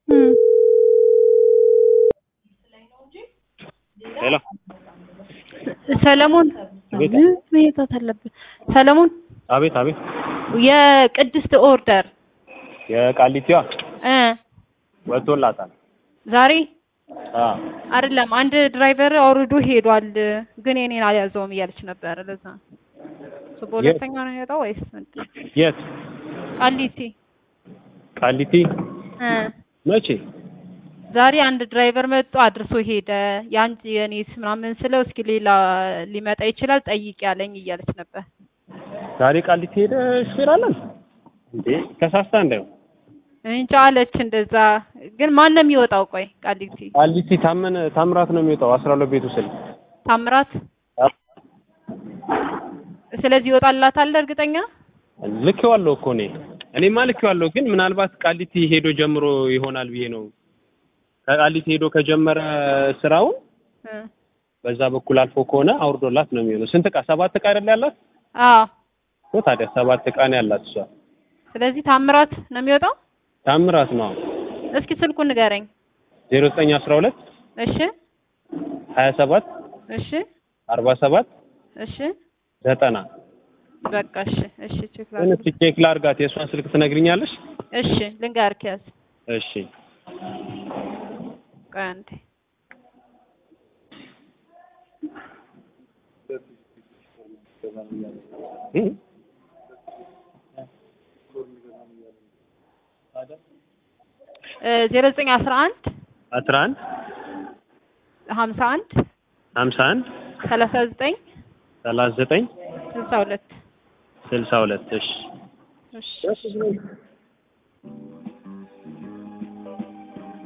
ሄሎ ሰለሞን ቤት አለበት። ሰለሞን አቤት አቤት። የቅድስት ኦርደር የቃሊቲዋ ወጥቶላታል ዛሬ አይደለም አንድ ድራይቨር አውርዶ ሄዷል፣ ግን የኔን አልያዘውም እያለች ነበር። ለዛ በሁለተኛው ነው የወጣው ወይስ ምንድን? የት? ቃሊቲ መቼ? ዛሬ አንድ ድራይቨር መጥቶ አድርሶ ሄደ። ያንቺ የኔስ ምናምን ስለው እስኪ ሌላ ሊመጣ ይችላል ጠይቅ ያለኝ እያለች ነበር። ዛሬ ቃሊቲ ሄደ ይሽራል እንዴ? ተሳስታ እንደው እንጃ አለች እንደዛ። ግን ማን ነው የሚወጣው? ቆይ ቃሊቲ ታምራት ነው የሚወጣው 12 ቤቱ ስል ታምራት። ስለዚህ ይወጣላታል እርግጠኛ? ልኬዋለሁ እኮ እኔማ ልኬዋለሁ፣ ግን ምናልባት ቃሊቲ ሄዶ ጀምሮ ይሆናል ብዬ ነው። ቃሊቲ ሄዶ ከጀመረ ስራው በዛ በኩል አልፎ ከሆነ አውርዶላት ነው የሚሆነው። ስንት ዕቃ? 7 ዕቃ አይደል ያላት? አዎ ታዲያ 7 ዕቃ ነው ያላት እሷ። ስለዚህ ታምራት ነው የሚወጣው? ታምራት ነው። እስኪ ስልኩን ንገረኝ። 0912 እሺ 27 እሺ 47 እሺ 90 በቃ እሺ ቼክ ላድርጋት። የእሷን ስልክ ትነግሪኛለሽ? እሺ ልንገርክ ያዝ። እሺ ቀንዴ ዜሮ 11 51 39 39 62 62 እሺ